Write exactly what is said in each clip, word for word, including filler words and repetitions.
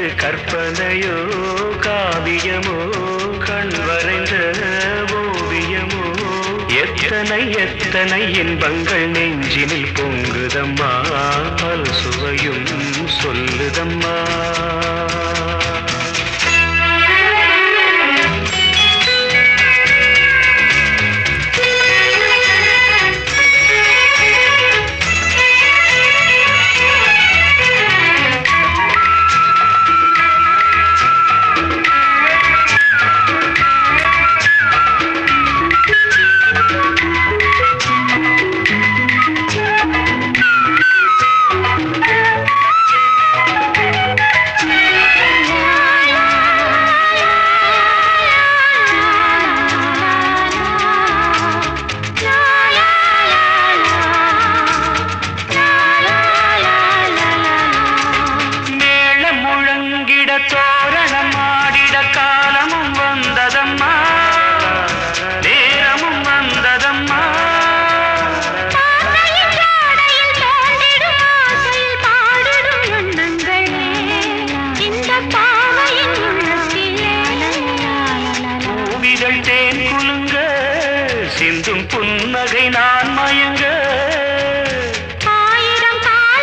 கற்பனையோ காவியமோ கண் வரைந்த ஓவியமோ எத்தனை எத்தனை இன்பங்கள் நெஞ்சினில் பொங்குதம்மா பல் சுவையும் சொல்லுதம்மா சிந்தும் புன்னகை நான் மயங்க ஆயிரம்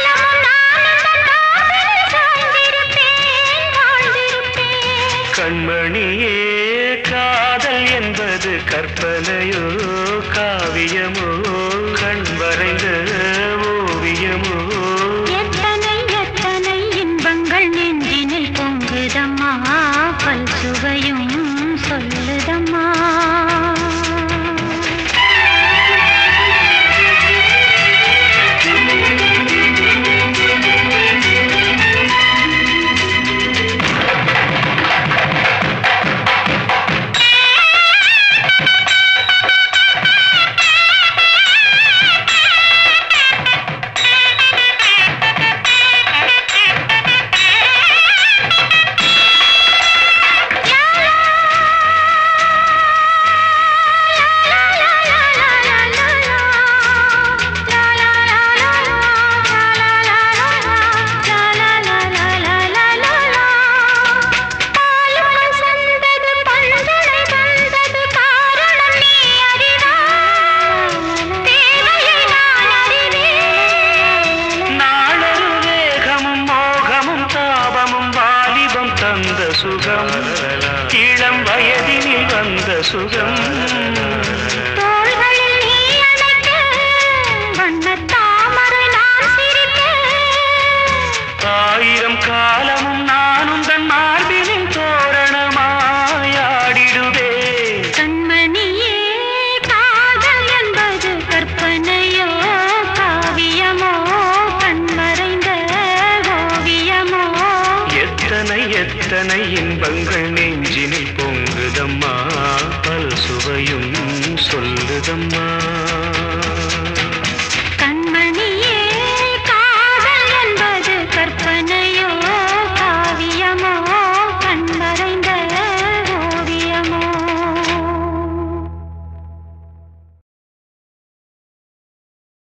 கண்மணியே காதல் என்பது கற்பனையோ காவியமோ கண் வரைந்த ஓவியமோ எத்தனை எத்தனை இன்பங்கள் நெஞ்சினில் பொங்குதம்மா பல் சுவையும் சொல்லுதம்மா சுகம் இளம் வயதினில் வந்த சுகம் தோள்களில் நீ அணைக்க வண்ணத் தாமரை நான் சிரிக்க ஆயிரம் காலமும் நானும் தன் மார்பினின் தோரணமாயாடிடுவே கண்மணியே காதல் என்பது கற்பனையோ காவியமோ கண்மறைந்த ஓவியமோ எத்தனை எத்தனை இன்பங்கள் நெஞ்சினில் பொங்குதம்மா பல் சுவையும்